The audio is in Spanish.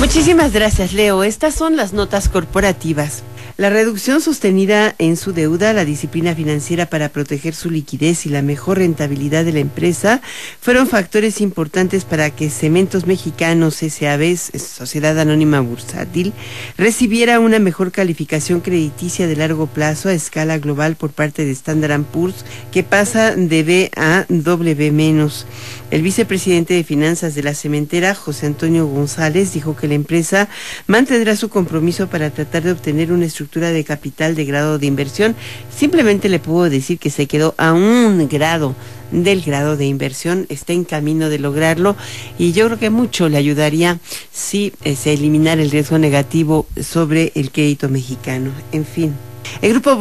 Muchísimas gracias, Leo. Estas son las notas corporativas. La reducción sostenida en su deuda, la disciplina financiera para proteger su liquidez y la mejor rentabilidad de la empresa fueron factores importantes para que Cementos Mexicanos S.A.B., Sociedad Anónima Bursátil, recibiera una mejor calificación crediticia de largo plazo a escala global por parte de Standard & Poor's, que pasa de B a W-. El vicepresidente de Finanzas de la cementera, José Antonio González, dijo que la empresa mantendrá su compromiso para tratar de obtener una estructura de capital de grado de inversión. Simplemente le puedo decir que se quedó a un grado del grado de inversión, está en camino de lograrlo, y yo creo que mucho le ayudaría si se eliminara el riesgo negativo sobre el crédito mexicano. En fin, el grupo